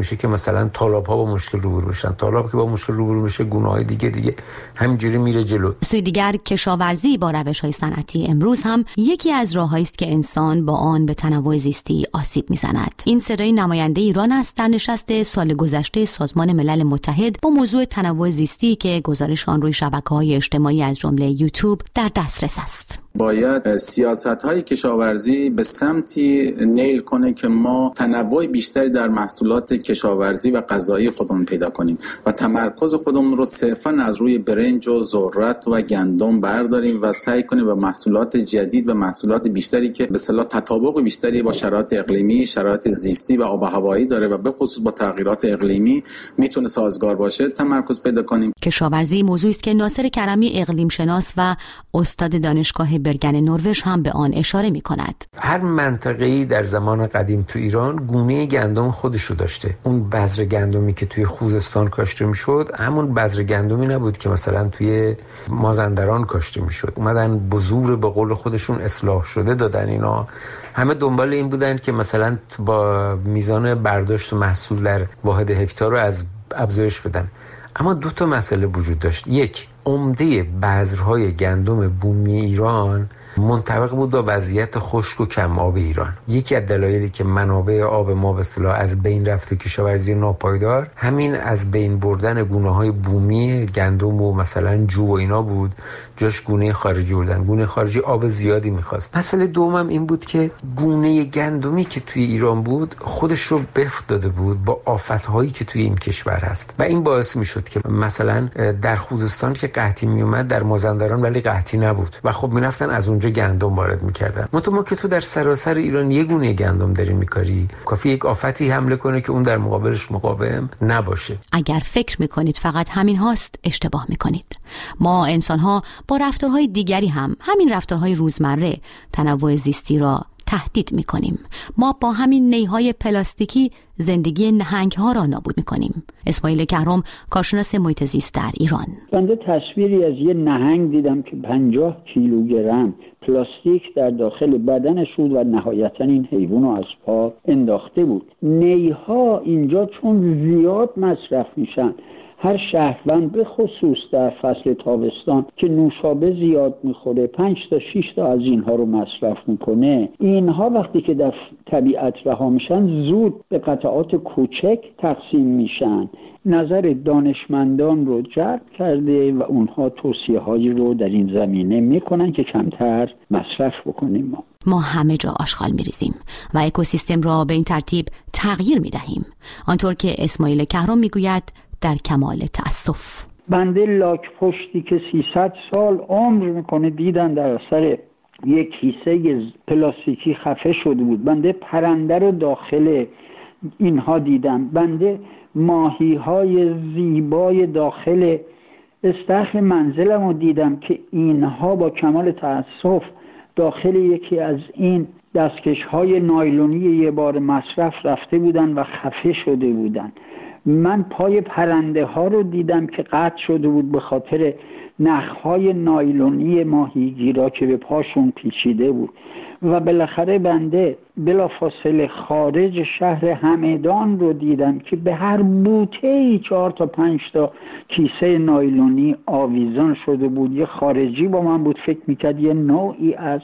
میشه که مثلا طالاب‌ها با مشکل روبرو بشن، طالاب که با مشکل روبرو میشه گونه‌های دیگه دیگه همینجوری میره جلو.
سوی دیگر کشاورزی با روش‌های صنعتی امروز هم یکی از راه‌هایی است که انسان با آن به تنوع زیستی آسیب میزند. این صدای نماینده ایران است در نشست سال گذشته سازمان ملل متحد با موضوع تنوع زیستی که گزارش آن روی شبکه‌های اجتماعی از جمله یوتیوب در دسترس است.
باید سیاست‌های کشاورزی به سمتی نیل کنه که ما تنوع بیشتری در محصولات کشاورزی و غذایی خودمون پیدا کنیم و تمرکز خودمون رو صرفاً از روی برنج و ذرت و گندم برداریم و سعی کنیم به محصولات جدید و محصولات بیشتری که به اصطلاح تطابق بیشتری با شرایط اقلیمی، شرایط زیستی و آب و هوایی داره و به خصوص با تغییرات اقلیمی میتونه سازگار باشه تمرکز پیدا کنیم.
کشاورزی موضوعی است که ناصر کرمی اقلیم شناس و استاد دانشگاه برگن نروژ هم به آن اشاره می کند.
هر منطقه‌ای در زمان قدیم تو ایران گونه گندم خودشو داشته. اون بذر گندمی که توی خوزستان کاشته میشد همون بذر گندمی نبود که مثلا توی مازندران کاشته میشد. اومدن بذور به قول خودشون اصلاح شده دادن. اینا همه دنبال این بودن که مثلا با میزان برداشت محصول در واحد هکتار رو از افزایش بدن. اما دو تا مسئله وجود داشت. یک، عمده بذرهای گندم بومی ایران منطبق بود با وضعیت خشک و کم آب ایران. یکی از دلایلی که منابع آب ما به اصطلاح از بین رفت و کشاورزی ناپایدار همین از بین بردن گونه‌های بومی گندم و مثلا جو و اینا بود، جاش گونه خارجی بردن. گونه خارجی آب زیادی می‌خواست. مسئله دومم این بود که گونه گندمی که توی ایران بود خودش رو بفت داده بود با آفت‌هایی که توی این کشور هست و این باعث می‌شد که مثلا در خوزستان که قحطی میومد در مازندران ولی قحطی نبود و خب می‌رفتن از اون گندم وارد می‌کردن. مطمئن که تو در سراسر ایران یه گونه گندم داری می‌کاری، کافی یک آفتی حمله کنه که اون در مقابلش مقاوم نباشه.
اگر فکر می‌کنید فقط همین هاست اشتباه می‌کنید. ما انسان‌ها با رفتارهای دیگری هم همین رفتارهای روزمره تنوع زیستی را تهدید می‌کنیم. ما با همین نیهای پلاستیکی زندگی نهنگ‌ها را نابود می‌کنیم. اسماعیل کهرم، کارشناس محیط زیست در ایران.
بنده تصویری از یه نهنگ دیدم که پنجاه کیلوگرم پلاستیک در داخل بدنش بود و نهایتاً این حیوان رو از پا انداخته بود. نیها اینجا چون زیاد مصرف میشن، هر شهروند به خصوص در فصل تابستان که نوشابه زیاد میخوره پنج تا شش تا از اینها رو مصرف میکنه، اینها وقتی که در طبیعت رها میشن زود به قطعات کوچک تقسیم میشن. نظر دانشمندان رو جلب کرده و اونها توصیه هایی رو در این زمینه میکنن که کمتر مصرف بکنیم. ما
ما همه جا آشغال میریزیم و اکوسیستم را به این ترتیب تغییر میدهیم. آنطور که اسماعیل کهرم میگوید در کمال تأسف.
بنده لاک پشتی که سیصد سال عمر میکنه دیدن در اثر یک کیسه پلاستیکی خفه شده بود. بنده پرنده رو داخل اینها دیدم. بنده ماهی های زیبای داخل استخر منزلم رو دیدم که اینها با کمال تأسف داخل یکی از این دستکش های نایلونی یه بار مصرف رفته بودن و خفه شده بودن. من پای پرنده ها رو دیدم که قطع شده بود به خاطر نخهای نایلونی ماهیگیرا که به پاشون پیچیده بود. و بالاخره بنده بلافاصله خارج شهر همدان رو دیدم که به هر بوته‌ای چهار تا پنج تا کیسه نایلونی آویزان شده بود. یه خارجی با من بود، فکر میکرد یه نوعی از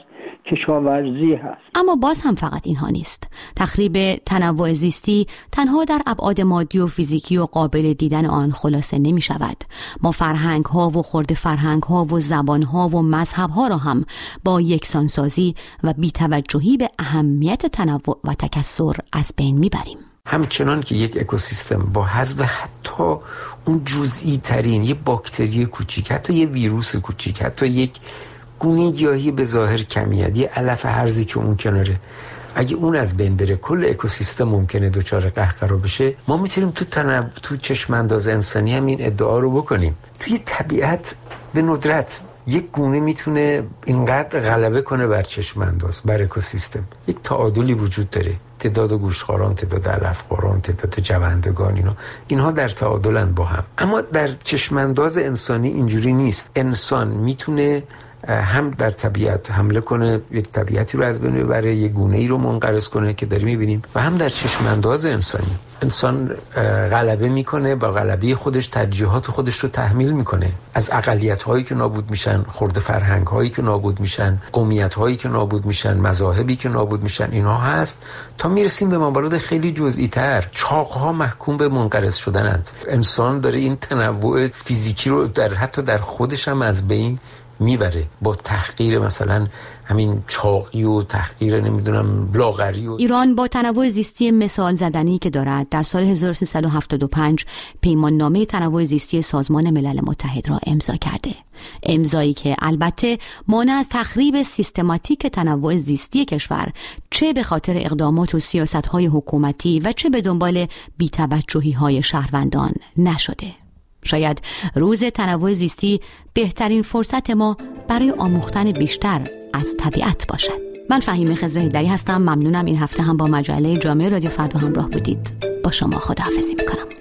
کشاورزی هست.
اما باز هم فقط اینها نیست. تخریب تنوع زیستی تنها در ابعاد مادی و فیزیکی و قابل دیدن آن خلاصه نمی شود. ما فرهنگ ها و خرد فرهنگ ها و زبان ها و مذهب ها را هم با یکسانسازی و بی‌توجهی به اهمیت تنوع و تکثر از بین میبریم.
همچنان که یک اکوسیستم با حذف حتی اون جزئی ترین یه باکتری کوچیک، حتی یه ویروس کوچیک، حتی یک گونه گیاهی به ظاهر کمیت، یه علف هرزی که اون کناره، اگه اون از بین بره کل اکوسیستم ممکنه دوچار قهقرا بشه. ما میتونیم تو تنو... تو چشم انداز انسانی هم این ادعا رو بکنیم. توی طبیعت به ندرت یک گونه میتونه اینقدر غلبه کنه بر چشم انداز، بر اکوسیستم. یک تعادلی وجود داره. تعداد گوشتخواران، تعداد علفخواران، تعداد جوندگان، اینا اینها در تعادلن با هم. اما در چشم انداز انسانی اینجوری نیست. انسان میتونه هم در طبیعت حمله کنه، یک طبیعتی رو از بین ببره، یک گونه‌ای رو منقرض کنه که داریم می‌بینیم، و هم در چشم انداز انسانی. انسان غلبه میکنه، با غلبه خودش ترجیحات خودش رو تحمیل میکنه. از اقلیت‌هایی که نابود میشن، خرده فرهنگ‌هایی که نابود میشن، قومیت‌هایی که نابود میشن، مذاهبی که نابود میشن، اینها هست تا میرسیم به موارد خیلی جزئی‌تر. چاق‌ها محکوم به منقرض شدنند. انسان داره این تنوع فیزیکی رو در حتی در خودش هم از بین میبره با تحقیر مثلا همین چاقی و تحقیر نمیدونم لاغری. و
ایران با تنوع زیستی مثال زدنی که دارد در سال هزار و سیصد و هفتاد و پنج پیمان نامه تنوع زیستی سازمان ملل متحد را امضا کرده. امضایی که البته مانع از تخریب سیستماتیک تنوع زیستی کشور، چه به خاطر اقدامات و سیاست‌های حکومتی و چه به دنبال بی‌توجهی‌های شهروندان نشده. شاید روز تنوع زیستی بهترین فرصت ما برای آموختن بیشتر از طبیعت باشد. من فهیمه خضر هیدری هستم. ممنونم این هفته هم با مجله جامعه رادیو فردا همراه بودید. با شما خداحافظی میکنم.